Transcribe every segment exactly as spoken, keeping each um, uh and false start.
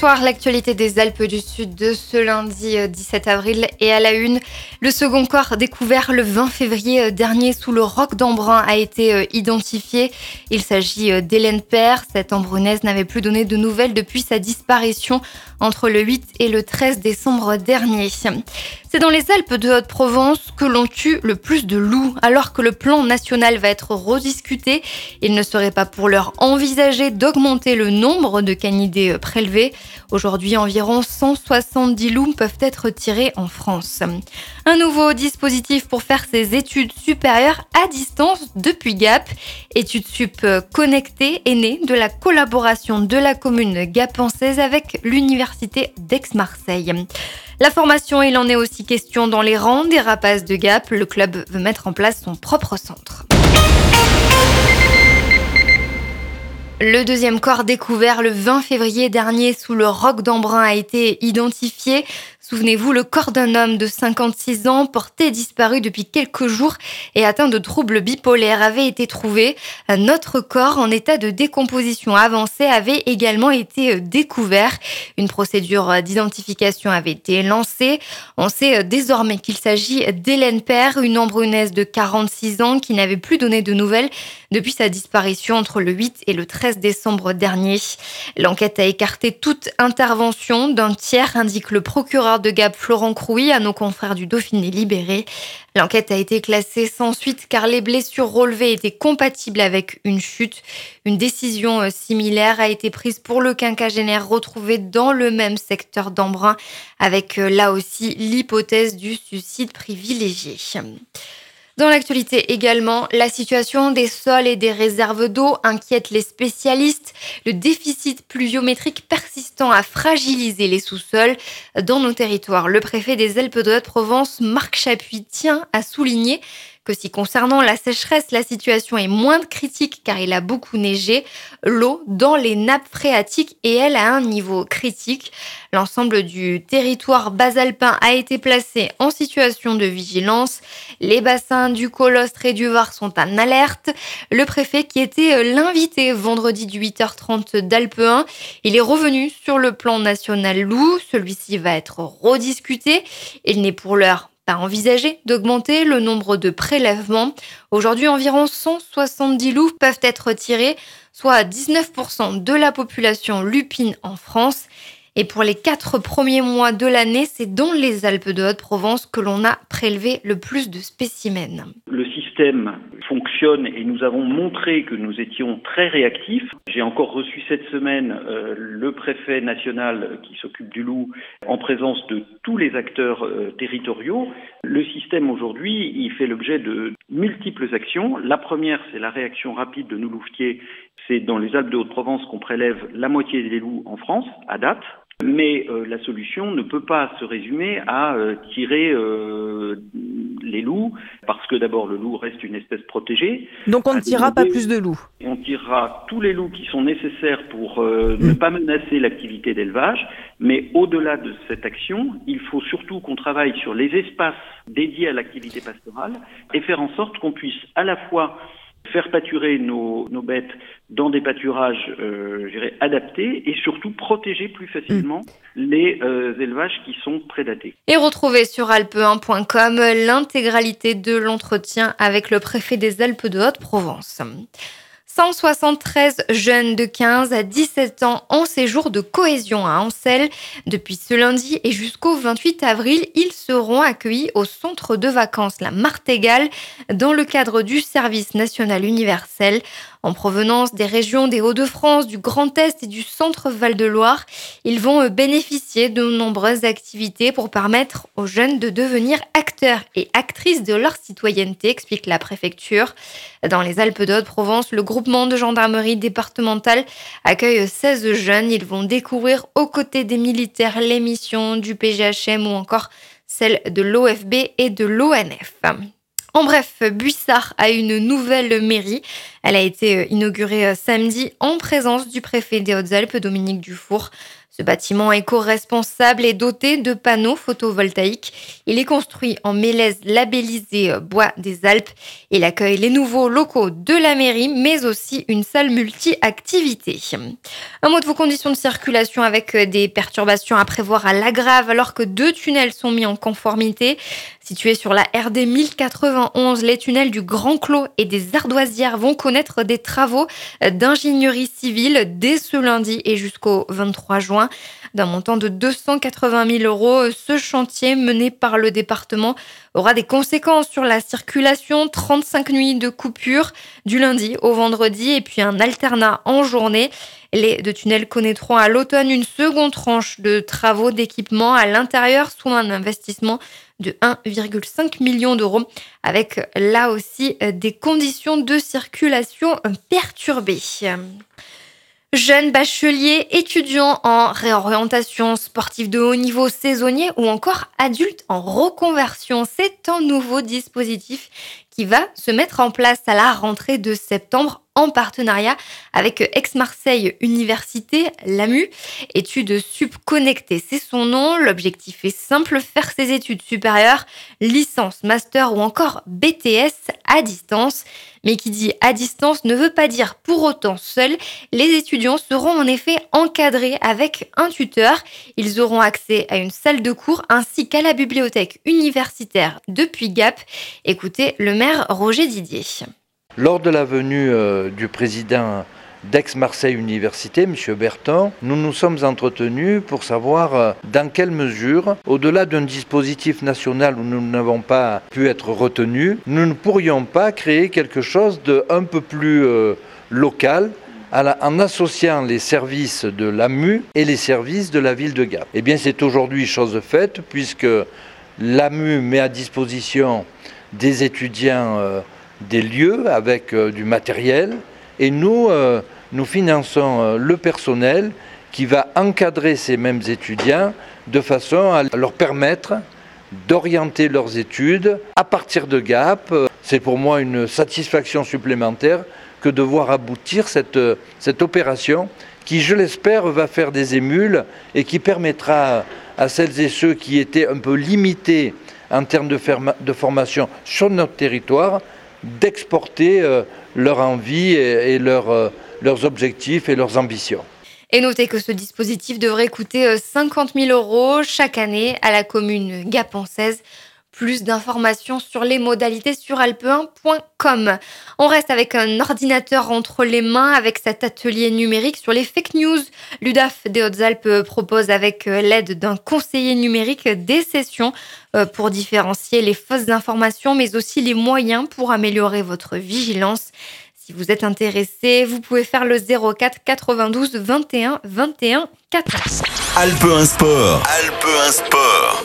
Bonsoir, l'actualité des Alpes du Sud de ce lundi dix-sept avril est à la une. Le second corps découvert le vingt février dernier sous le roc d'Embrun a été identifié. Il s'agit d'Hélène Père. Cette Embrunnaise n'avait plus donné de nouvelles depuis sa disparition entre le huit et le treize décembre dernier. C'est dans les Alpes de Haute-Provence que l'on tue le plus de loups. Alors que le plan national va être rediscuté, il ne serait pas pour l'heure envisagé d'augmenter le nombre de canidés prélevés. Aujourd'hui, environ cent soixante-dix loups peuvent être tirés en France. Un nouveau dispositif pour faire ses études supérieures à distance depuis Gap. Études Sup connectées est né de la collaboration de la commune gapençaise avec l'université d'Aix-Marseille. La formation, il en est aussi question dans les rangs des Rapaces de Gap. Le club veut mettre en place son propre centre. Le deuxième corps découvert le vingt février dernier sous le roc d'Embrun a été identifié. Souvenez-vous, le corps d'un homme de cinquante-six ans, porté disparu depuis quelques jours et atteint de troubles bipolaires, avait été trouvé. Un autre corps en état de décomposition avancée avait également été découvert. Une procédure d'identification avait été lancée. On sait désormais qu'il s'agit d'Hélène Père, une Embrunnaise de quarante-six ans qui n'avait plus donné de nouvelles depuis sa disparition entre le huit et le treize décembre dernier. L'enquête a écarté toute intervention d'un tiers, indique le procureur de Gap, Florent Crouy, à nos confrères du Dauphiné libéré. L'enquête a été classée sans suite car les blessures relevées étaient compatibles avec une chute. Une décision similaire a été prise pour le quinquagénaire retrouvé dans le même secteur d'Embrun, avec là aussi l'hypothèse du suicide privilégié. Dans l'actualité également, la situation des sols et des réserves d'eau inquiète les spécialistes. Le déficit pluviométrique persistant a fragilisé les sous-sols dans nos territoires. Le préfet des Alpes de Haute-Provence, Marc Chapuis, tient à souligner que si concernant la sécheresse, la situation est moins critique car il a beaucoup neigé, l'eau dans les nappes phréatiques est elle à un niveau critique. L'ensemble du territoire basalpin a été placé en situation de vigilance. Les bassins du Colostre et du Var sont en alerte. Le préfet, qui était l'invité vendredi du huit heures trente d'Alpe un, il est revenu sur le plan national loup. Celui-ci va être rediscuté. Il n'est pour l'heure pas envisagé d'augmenter le nombre de prélèvements. Aujourd'hui, environ cent soixante-dix loups peuvent être tirés, soit dix-neuf pour cent de la population lupine en France. Et pour les quatre premiers mois de l'année, c'est dans les Alpes de Haute-Provence que l'on a prélevé le plus de spécimens. Le système fonctionne et nous avons montré que nous étions très réactifs. J'ai encore reçu cette semaine euh, le préfet national qui s'occupe du loup en présence de tous les acteurs euh, territoriaux. Le système aujourd'hui, il fait l'objet de multiples actions. La première, c'est la réaction rapide de nos louvetiers. C'est dans les Alpes de Haute-Provence qu'on prélève la moitié des loups en France, à date. Mais euh, la solution ne peut pas se résumer à euh, tirer euh, les loups, parce que d'abord le loup reste une espèce protégée. Donc on ne tirera pas plus de loups. On tirera tous les loups qui sont nécessaires pour euh, mmh. ne pas menacer l'activité d'élevage, mais au-delà de cette action, il faut surtout qu'on travaille sur les espaces dédiés à l'activité pastorale et faire en sorte qu'on puisse à la fois faire pâturer nos, nos bêtes dans des pâturages euh, je dirais, adaptés et surtout protéger plus facilement mmh. les euh, élevages qui sont prédatés. Et retrouvez sur alpe un point com l'intégralité de l'entretien avec le préfet des Alpes de Haute-Provence. cent soixante-treize jeunes de quinze à dix-sept ans en séjour de cohésion à Ancelles. Depuis ce lundi et jusqu'au vingt-huit avril, ils seront accueillis au centre de vacances La Martégale dans le cadre du service national universel. En provenance des régions des Hauts-de-France, du Grand Est et du centre Val-de-Loire, ils vont bénéficier de nombreuses activités pour permettre aux jeunes de devenir acteurs et actrices de leur citoyenneté, explique la préfecture. Dans les Alpes de Haute-Provence, le groupement de gendarmerie départementale accueille seize jeunes. Ils vont découvrir aux côtés des militaires les missions du P G H M ou encore celles de l'O F B et de l'O N F. En bref, Buissard a une nouvelle mairie. Elle a été inaugurée samedi en présence du préfet des Hautes-Alpes, Dominique Dufour. Ce bâtiment éco-responsable est doté de panneaux photovoltaïques. Il est construit en mélèze labellisé Bois des Alpes. Il accueille les nouveaux locaux de la mairie, mais aussi une salle multi-activités. Un mot de vos conditions de circulation avec des perturbations à prévoir à La Grave alors que deux tunnels sont mis en conformité. Situés sur la R D mille quatre-vingt-onze, les tunnels du Grand Clos et des Ardoisières vont connaître des travaux d'ingénierie civile dès ce lundi et jusqu'au vingt-trois juin. D'un montant de deux cent quatre-vingt mille euros, ce chantier mené par le département aura des conséquences sur la circulation. trente-cinq nuits de coupure du lundi au vendredi et puis un alternat en journée. Les deux tunnels connaîtront à l'automne une seconde tranche de travaux d'équipement à l'intérieur sous un investissement de un virgule cinq million d'euros avec là aussi des conditions de circulation perturbées. Jeunes bacheliers, étudiants en réorientation sportive de haut niveau saisonnier ou encore adultes en reconversion, c'est un nouveau dispositif qui va se mettre en place à la rentrée de septembre en partenariat avec Aix-Marseille Université, l'A M U. Études sup connectées, c'est son nom. L'objectif est simple, faire ses études supérieures, licence, master ou encore B T S à distance. Mais qui dit à distance ne veut pas dire pour autant seul. Les étudiants seront en effet encadrés avec un tuteur. Ils auront accès à une salle de cours ainsi qu'à la bibliothèque universitaire de Puy-Gap. Écoutez le maire Roger Didier. Lors de la venue euh, du président d'Aix-Marseille Université, M. Berton, nous nous sommes entretenus pour savoir euh, dans quelle mesure, au-delà d'un dispositif national où nous n'avons pas pu être retenus, nous ne pourrions pas créer quelque chose d'un peu plus euh, local à la, en associant les services de l'A M U et les services de la ville de Gap. Eh bien, c'est aujourd'hui chose faite puisque l'A M U met à disposition des étudiants euh, des lieux avec euh, du matériel et nous, euh, nous finançons euh, le personnel qui va encadrer ces mêmes étudiants de façon à leur permettre d'orienter leurs études à partir de Gap. C'est pour moi une satisfaction supplémentaire que de voir aboutir cette, cette opération qui, je l'espère, va faire des émules et qui permettra à celles et ceux qui étaient un peu limités en termes de, ferma, de formation sur notre territoire d'exporter euh, leur envie et, et leur, euh, leurs objectifs et leurs ambitions. Et notez que ce dispositif devrait coûter cinquante mille euros chaque année à la commune gapençaise. Plus d'informations sur les modalités sur alpe un point com. On reste avec un ordinateur entre les mains avec cet atelier numérique sur les fake news. L'U D A F des Hautes-Alpes propose avec l'aide d'un conseiller numérique des sessions pour différencier les fausses informations mais aussi les moyens pour améliorer votre vigilance. Si vous êtes intéressé, vous pouvez faire le zéro quatre quatre-vingt-douze vingt et un vingt et un quatorze. Alpe un Sport. Alpe un Sport.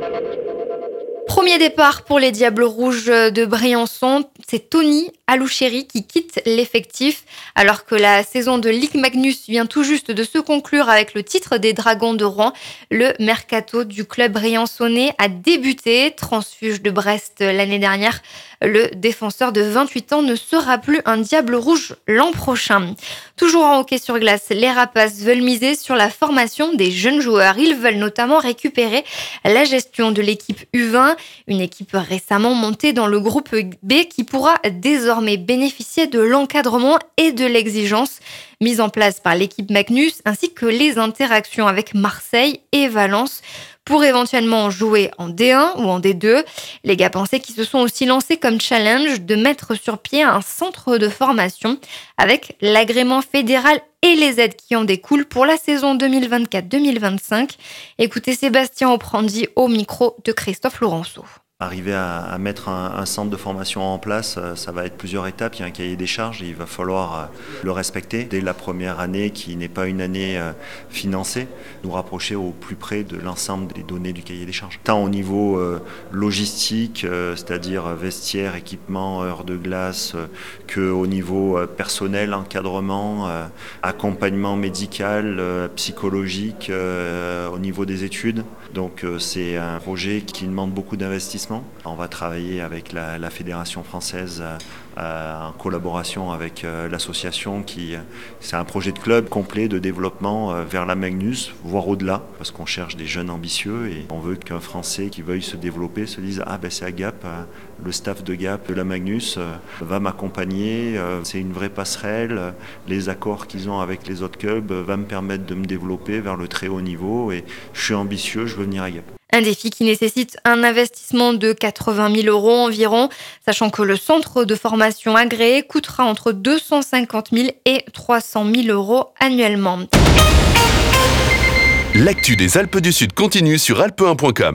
Premier départ pour les Diables Rouges de Briançon, c'est Tony Alouchéry qui quitte l'effectif alors que la saison de Ligue Magnus vient tout juste de se conclure avec le titre des Dragons de Rouen. Le mercato du club briançonnais a débuté, transfuge de Brest l'année dernière. Le défenseur de vingt-huit ans ne sera plus un Diable Rouge l'an prochain. Toujours en hockey sur glace, les Rapaces veulent miser sur la formation des jeunes joueurs. Ils veulent notamment récupérer la gestion de l'équipe U vingt, une équipe récemment montée dans le groupe B qui pourra désormais bénéficier de l'encadrement et de l'exigence mise en place par l'équipe Magnus ainsi que les interactions avec Marseille et Valence pour éventuellement jouer en D un ou en D deux. Les Gapençais qui se sont aussi lancés comme challenge de mettre sur pied un centre de formation avec l'agrément fédéral et les aides qui en découlent pour la saison deux mille vingt-quatre deux mille vingt-cinq. Écoutez Sébastien Oprandi au micro de Christophe Laurenceau. Arriver à, à mettre un, un centre de formation en place, ça va être plusieurs étapes. Il y a un cahier des charges et il va falloir le respecter. Dès la première année, qui n'est pas une année financée, nous rapprocher au plus près de l'ensemble des données du cahier des charges. Tant au niveau euh, logistique, euh, c'est-à-dire vestiaire, équipement, heures de glace, euh, qu'au niveau euh, personnel, encadrement, euh, accompagnement médical, euh, psychologique, euh, au niveau des études. Donc euh, c'est un projet qui demande beaucoup d'investissement déplacement. On va travailler avec la, la Fédération française euh, en collaboration avec euh, l'association qui, c'est un projet de club complet de développement euh, vers la Magnus, voire au-delà, parce qu'on cherche des jeunes ambitieux et on veut qu'un Français qui veuille se développer se dise « Ah ben c'est à Gap, euh, le staff de Gap, de la Magnus euh, va m'accompagner, euh, c'est une vraie passerelle, euh, les accords qu'ils ont avec les autres clubs euh, va me permettre de me développer vers le très haut niveau et je suis ambitieux, je veux venir à Gap ». Un défi qui nécessite un investissement de quatre-vingt mille euros environ, sachant que le centre de formation agréé coûtera entre deux cent cinquante mille et trois cent mille euros annuellement. L'actu des Alpes du Sud continue sur alpe un point com.